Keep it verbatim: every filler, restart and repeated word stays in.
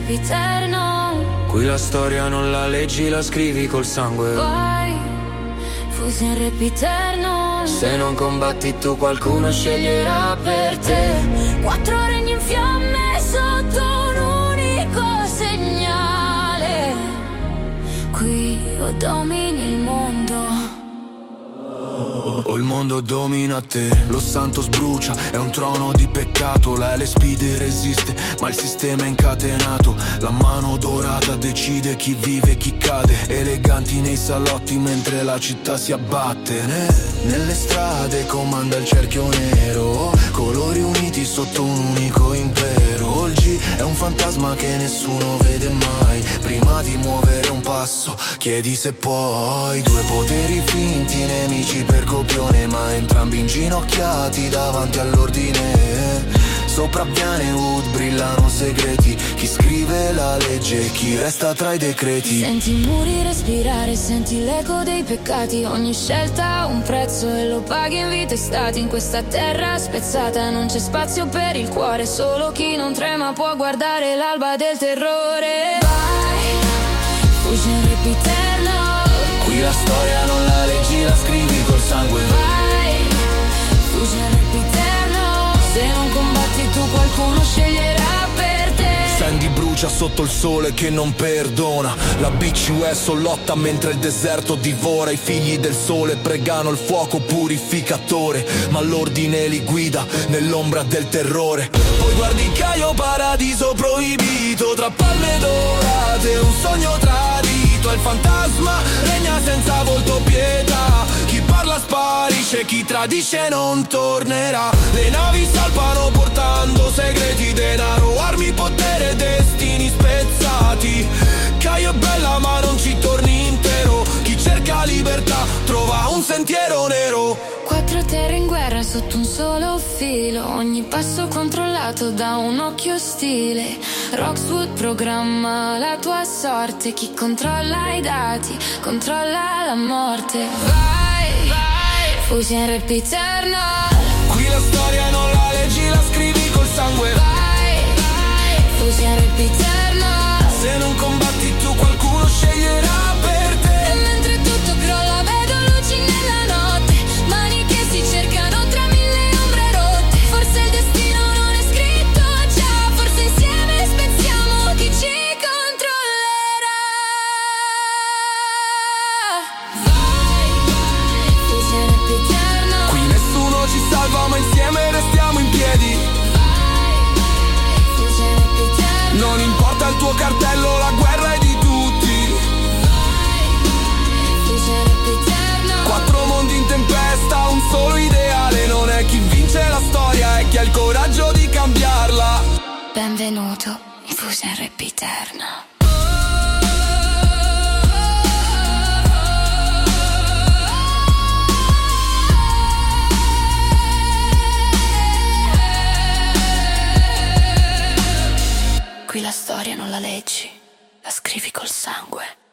sempiterno. Qui la storia non la leggi, la scrivi col sangue. Vai, fusi sempiterno. Se non combatti tu, qualcuno sceglierà per te. Quattro regni in fiamme sotto un unico segnale. Qui o domini il mondo o il mondo domina te. Los Santos brucia, è un trono di peccato. La L S P D resiste, ma il sistema è incatenato. La mano dorata decide chi vive e chi cade. Eleganti nei salotti mentre la città si abbatte. Nelle strade comanda il cerchio nero. Colori uniti sotto un unico impero. Il G è un fantasma che nessuno vede mai. Prima di muovere un passo chiedi se puoi. Due poteri finti, nemici per copione, ma entrambi inginocchiati davanti all'ordine. Sopravviene Wood, brillano segreti. Chi scrive la legge, chi resta tra i decreti. Senti i muri respirare, senti l'eco dei peccati. Ogni scelta ha un prezzo e lo paghi in vita e stati. In questa terra spezzata non c'è spazio per il cuore. Solo chi non trema può guardare l'alba del terrore. Vai, fuggi in repiterno. Qui la storia non la leggi, la scrivi col sangue. Vai, fuggi in repiterno. Se non combatti tu, qualcuno sceglierà per te. Sandy brucia sotto il sole che non perdona. La B C U S lotta mentre il deserto divora. I figli del sole pregano il fuoco purificatore, ma l'ordine li guida nell'ombra del terrore. Poi guardi Caio, paradiso proibito. Tra palme dorate, un sogno tradito. Il fantasma regna senza volto, pietà. Chi parla sparisce, chi tradisce non tornerà. Le navi salpano portando segreti, denaro, armi, potere, destini spezzati. Caio è bella ma non ci torni intero. Chi cerca libertà trova un sentiero nero. Quattro terre in guerra sotto un solo filo. Ogni passo controllato da un occhio ostile. Roxwood programma la tua sorte. Chi controlla i dati controlla la morte. Vai, vai, fusi in repiterno. Qui la storia non la leggi, la scrivi col sangue. Vai, vai, fusi in repiterno. Se non combatti tu, qualcuno sceglierà per te. E mentre tutto crolla vedo luci nella notte. Mani che si cercano tra mille ombre rotte. Forse il destino non è scritto già. Forse insieme spezziamo chi ci controllerà. Vai, vai, fusi in repiterno. Qui nessuno ci salva ma insieme restiamo in piedi. Vai, vai, fusi in repiterno. Non importa il tuo cartello, la guerra è di tutti. Vai, vai, fusi in repiterno. Quattro mondi in tempesta, un solo ideale. Non è chi vince la storia, è chi ha il coraggio di cambiarla. Benvenuto in fusi in repiterno. Qui la storia non la leggi, la scrivi col sangue.